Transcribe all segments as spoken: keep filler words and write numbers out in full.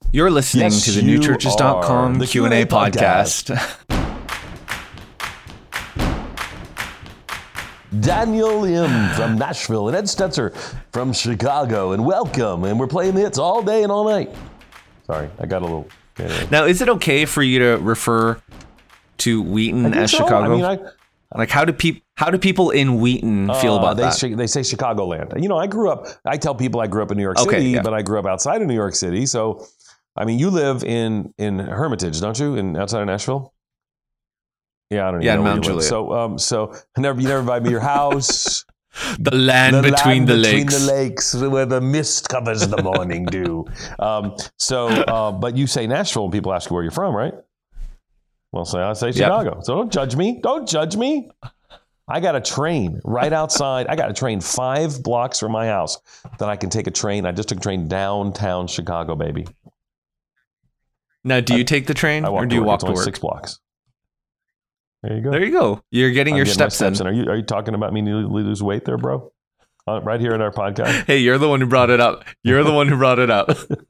You're listening Yes, to the you new churches dot com are. The Q and A Q and A podcast. Daniel Im from Nashville and Ed Stetzer from Chicago, and welcome. And we're playing hits all day and all night. Sorry, I got a little... Okay. Now, is it okay for you to refer to Wheaton as so. Chicago? I mean, I, like, how do people how do people in Wheaton feel uh, about they that? Say, they say Chicagoland. You know, I grew up... I tell people I grew up in New York Okay, City, yeah. but I grew up outside of New York City. So, I mean, you live in in Hermitage, don't you? In outside of Nashville? Yeah, I don't even Yeah, know in where Mount you live. Juliet. So, um, so never you never invite me to your house. The land The between land the between lakes. the lakes, where the mist covers the morning dew. Um, so, uh, but you say Nashville, and people ask you where you're from, right? Well, say I say Chicago. Yep. So don't judge me. Don't judge me. I got a train right outside. I got a train five blocks from my house that I can take a train. I just took a train downtown Chicago, baby. Now, do you I, take the train I walk or do you to work. walk It's to only work? Six blocks. There you go. There you go. You're getting I'm your getting my steps, steps in. in. Are you are you talking about me needing to lose weight there, bro? Uh, right here in our podcast. Hey, you're the one who brought it up. You're the one who brought it up.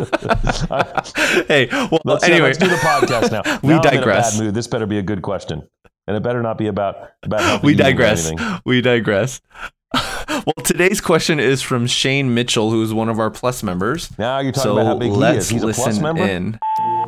Hey, well, let's, anyway, uh, let's do the podcast now. We now digress. I'm in a bad mood. This better be a good question, and it better not be about about helping we you or digress. anything. We digress. Well, today's question is from Shane Mitchell, who is one of our Plus members. Now you're talking so about how big he let's is. He's a listen Plus member. in.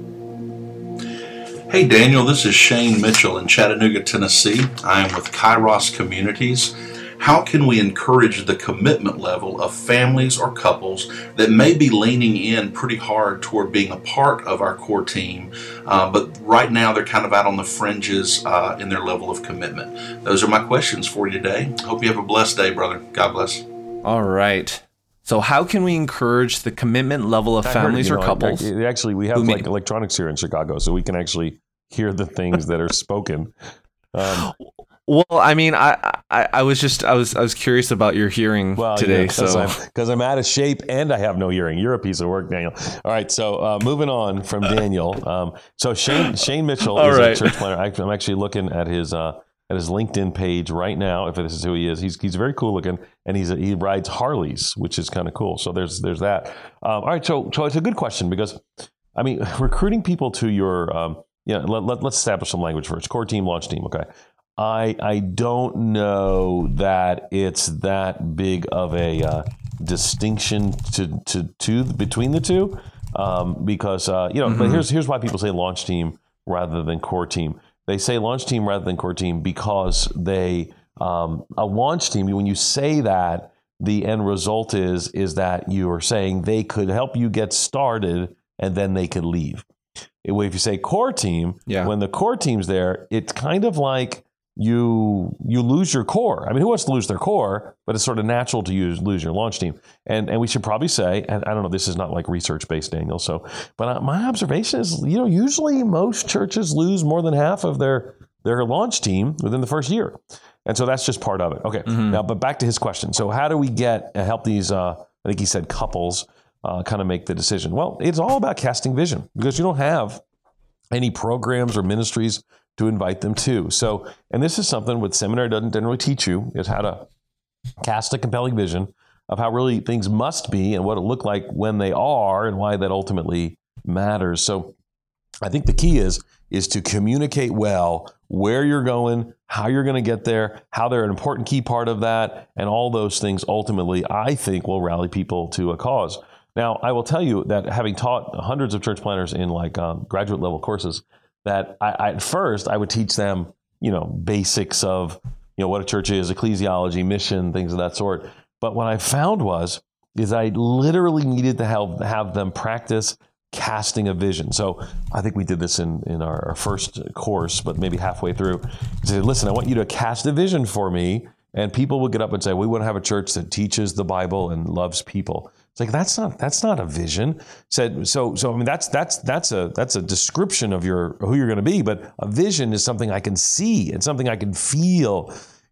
Hey Daniel, this is Shane Mitchell in Chattanooga, Tennessee. I am with Kairos Communities. How can we encourage the commitment level of families or couples that may be leaning in pretty hard toward being a part of our core team, uh, but right now they're kind of out on the fringes uh, in their level of commitment? Those are my questions for you today. Hope you have a blessed day, brother. God bless. All right. So how can we encourage the commitment level of I families heard, or you know, couples? I- I- Actually, we have who like may- electronics here in Chicago, so we can actually hear the things that are spoken. Um, Well, I mean, I, I I was just I was I was curious about your hearing Well, today. yeah, so I'm, because I'm out of shape and I have no hearing. You're a piece of work, Daniel. All right, so uh, moving on from Daniel. Um, so Shane Shane Mitchell All is right. a church planner. I, I'm actually looking at his uh, at his LinkedIn page right now. If this is who he is, he's he's very cool looking, and he's a, he rides Harleys, which is kind of cool. So there's there's that. Um, all right, so so it's a good question because I mean recruiting people to your um, yeah. Let, let, let's establish some language first. Core team, launch team. Okay. I I don't know that it's that big of a uh, distinction to to to between the two, um, because uh, you know. Mm-hmm. But here's here's why people say launch team rather than core team. They say launch team rather than core team because they um, a launch team. When you say that, the end result is is that you are saying they could help you get started and then they could leave. If you say core team, Yeah. when the core team's there, it's kind of like you you lose your core. I mean, who wants to lose their core? But it's sort of natural to use, lose your launch team. And and we should probably say, and I don't know, this is not like research-based, Daniel, so, but my observation is, you know, usually most churches lose more than half of their, their launch team within the first year. And so that's just part of it. Okay, Mm-hmm. now, but back to his question. So how do we get, uh, help these, uh, I think he said couples, uh, kind of make the decision? Well, it's all about casting vision because you don't have any programs or ministries to invite them to. So, and this is something what seminary doesn't generally teach you, is how to cast a compelling vision of how really things must be and what it look like when they are and why that ultimately matters. So I think the key is, is to communicate well where you're going, how you're going to get there, how they're an important key part of that, and all those things ultimately, I think, will rally people to a cause. Now, I will tell you that having taught hundreds of church planners in like um, graduate level courses, that I, I, at first I would teach them, you know, basics of, you know, what a church is, ecclesiology, mission, things of that sort. But what I found was, is I literally needed to have, have them practice casting a vision. So I think we did this in, in our, our first course, but maybe halfway through. I said, listen, I want you to cast a vision for me. And people would get up and say, we want to have a church that teaches the Bible and loves people. It's like, that's not, that's not a vision. Said, so, so, I mean, that's, that's, that's a, that's a description of your, who you're going to be, but a vision is something I can see and something I can feel.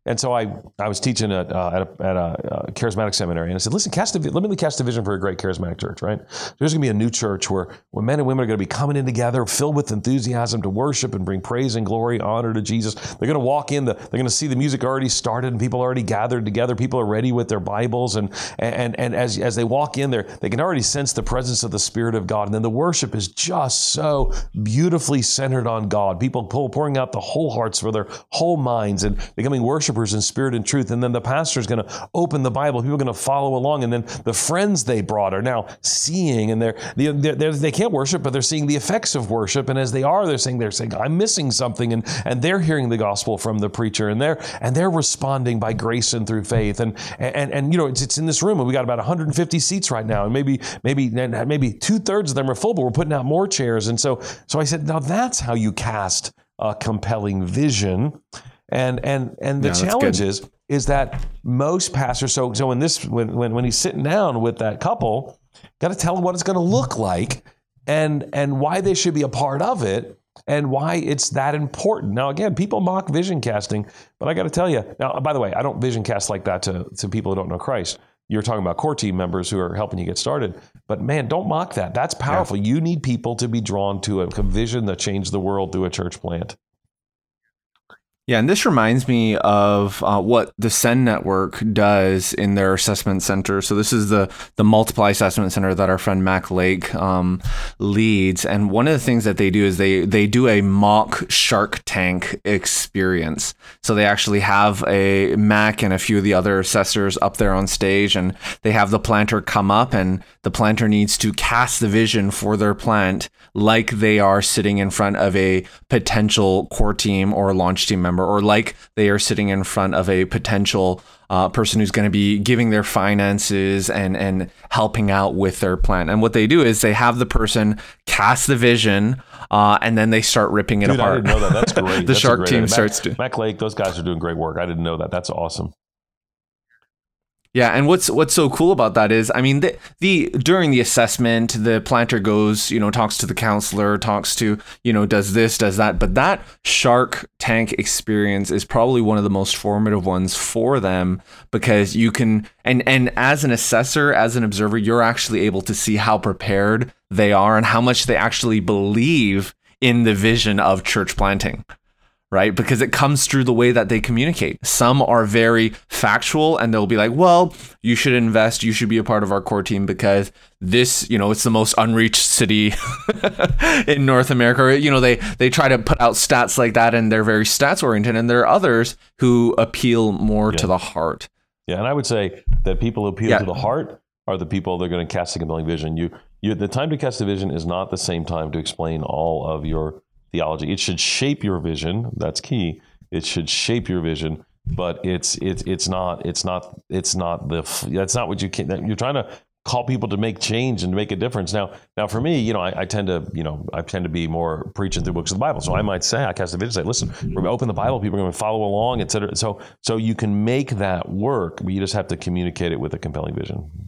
And so I, I was teaching at, uh, at, a, at a uh, charismatic seminary, and I said, listen, cast a, let me cast a vision for a great charismatic church, right? There's going to be a new church where, where men and women are going to be coming in together, filled with enthusiasm to worship and bring praise and glory, honor to Jesus. They're going to walk in, the, they're going to see the music already started and people already gathered together. People are ready with their Bibles. And and and as, as they walk in there, they can already sense the presence of the Spirit of God. And then the worship is just so beautifully centered on God. People pull, pouring out the whole hearts for their whole minds and becoming worshipers in spirit and truth. And then the pastor is going to open the Bible. People are going to follow along. And then the friends they brought are now seeing, and they're, they're, they're, they can't worship, but they're seeing the effects of worship. And as they are, they're saying, they're saying, I'm missing something. And, and they're hearing the gospel from the preacher, and they're, and they're responding by grace and through faith. And, and, and, you know, it's, it's in this room, and we got about one hundred fifty seats right now. And maybe, maybe, maybe two thirds of them are full, but we're putting out more chairs. And so, so I said, now that's how you cast a compelling vision. And and and the yeah, challenge is is that most pastors, so so when this when when, when he's sitting down with that couple, got to tell them what it's going to look like, and and why they should be a part of it, and why it's that important. Now again, people mock vision casting, but I got to tell you, now by the way, I don't vision cast like that to, to people who don't know Christ. You're talking about core team members who are helping you get started. But man, don't mock that. That's powerful. Yeah. You need people to be drawn to a vision that changed the world through a church plant. Yeah, and this reminds me of uh, what the Send Network does in their assessment center. So this is the the Multiply Assessment Center that our friend Mac Lake um, leads. And one of the things that they do is they they do a mock Shark Tank experience. So they actually have a Mac and a few of the other assessors up there on stage, and they have the planter come up, and the planter needs to cast the vision for their plant like they are sitting in front of a potential core team or launch team member, or like they are sitting in front of a potential uh, person who's going to be giving their finances and, and helping out with their plan. And what they do is they have the person cast the vision, uh, and then they start ripping it Dude, apart. I didn't know that. That's great. the That's Shark great team idea. starts to. Mac Lake, those guys are doing great work. I didn't know that. That's awesome. Yeah, and what's what's so cool about that is, I mean, the, the during the assessment, the planter goes, you know, talks to the counselor, talks to, you know, does this, does that. But that Shark Tank experience is probably one of the most formative ones for them, because you can, and and as an assessor, as an observer, you're actually able to see how prepared they are and how much they actually believe in the vision of church planting. Right? Because it comes through the way that they communicate. Some are very factual, and they'll be like, well, you should invest, you should be a part of our core team because this, you know, it's the most unreached city in North America. You know, they, they try to put out stats like that, and they're very stats oriented. And there are others who appeal more yeah. to the heart. Yeah. And I would say that people who appeal yeah. to the heart are the people that are going to cast a compelling vision. You, you, the time to cast a vision is not the same time to explain all of your theology. It should shape your vision. That's key. It should shape your vision, but it's it's it's not it's not it's not the that's not what you can. You're trying to call people to make change and make a difference. Now, now for me, you know, I, I tend to you know I tend to be more preaching through books of the Bible. So I might say I cast a vision, say, listen, we're going to open the Bible, people are going to follow along, et cetera. So so you can make that work, but you just have to communicate it with a compelling vision.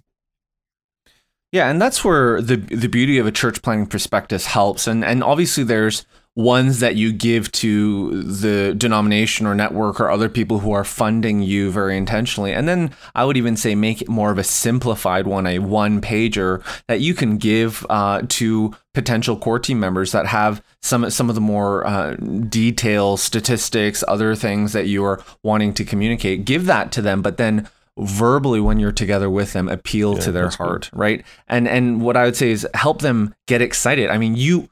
Yeah, and that's where the the beauty of a church planting prospectus helps. And and obviously there's ones that you give to the denomination or network or other people who are funding you very intentionally. And then I would even say make it more of a simplified one, a one pager that you can give uh, to potential core team members that have some some of the more uh, detailed statistics, other things that you are wanting to communicate. Give that to them, but then verbally when you're together with them, appeal yeah, to their heart, good. right? And and what I would say is help them get excited. I mean, you.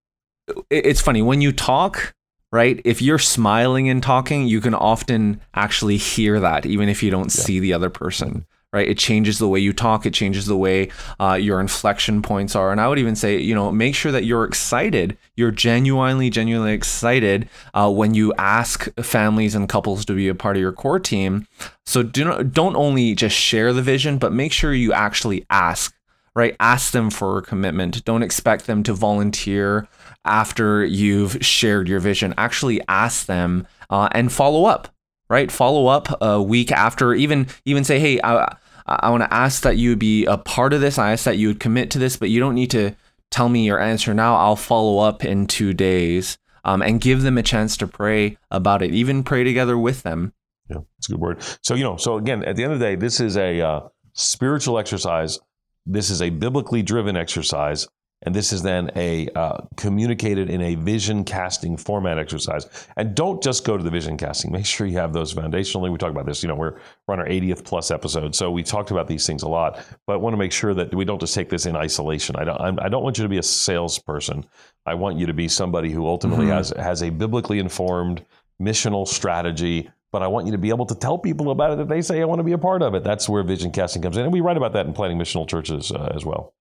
It's funny when you talk, right? If you're smiling and talking, you can often actually hear that, even if you don't yeah. see the other person, right? It changes the way you talk. It changes the way uh, your inflection points are. And I would even say, you know, make sure that you're excited. You're genuinely, genuinely excited uh, when you ask families and couples to be a part of your core team. So do not, don't only just share the vision, but make sure you actually ask, right? Ask them for a commitment. Don't expect them to volunteer after you've shared your vision. Actually ask them uh, and follow up, right? Follow up a week after, even even say, hey, I, I want to ask that you be a part of this. I ask that you would commit to this, but you don't need to tell me your answer now. I'll follow up in two days um, and give them a chance to pray about it. Even pray together with them Yeah, it's a good word. So, you know, so again, at the end of the day, this is a uh, spiritual exercise. This is a biblically driven exercise. And this is then a uh, communicated in a vision casting format exercise. And don't just go to the vision casting. Make sure you have those foundationally. We talk about this, you know, we're, we're on our eightieth plus episode. So we talked about these things a lot, but I want to make sure that we don't just take this in isolation. I don't, I'm, I don't want you to be a salesperson. I want you to be somebody who ultimately mm-hmm. has, has a biblically informed missional strategy, but I want you to be able to tell people about it that they say, I want to be a part of it. That's where vision casting comes in. And we write about that in Planting Missional Churches uh, as well.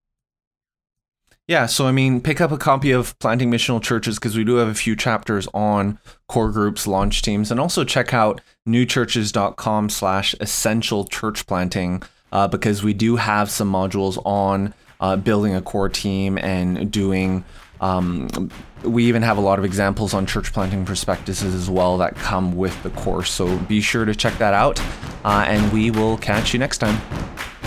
Yeah, so I mean, pick up a copy of Planting Missional Churches because we do have a few chapters on core groups, launch teams, and also check out newchurches.com slash essential church planting uh, because we do have some modules on uh, building a core team and doing, um, we even have a lot of examples on church planting prospectuses as well that come with the course. So be sure to check that out uh, and we will catch you next time.